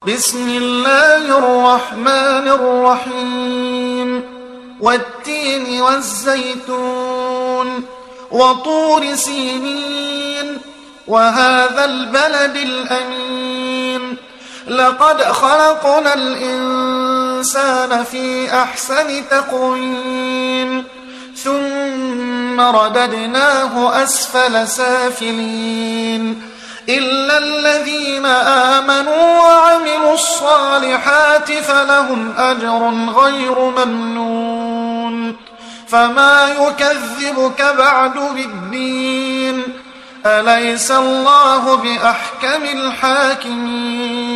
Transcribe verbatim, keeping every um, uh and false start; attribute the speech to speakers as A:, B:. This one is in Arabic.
A: بسم الله الرحمن الرحيم والتين والزيتون وطور سينين وهذا البلد الأمين لقد خلقنا الإنسان في أحسن تقويم ثم رددناه أسفل سافلين إلا الذين آمنوا وعملوا الصالحات فلهم أجر غير ممنون فما يكذبك بعد بالدين أليس الله بأحكم الحاكمين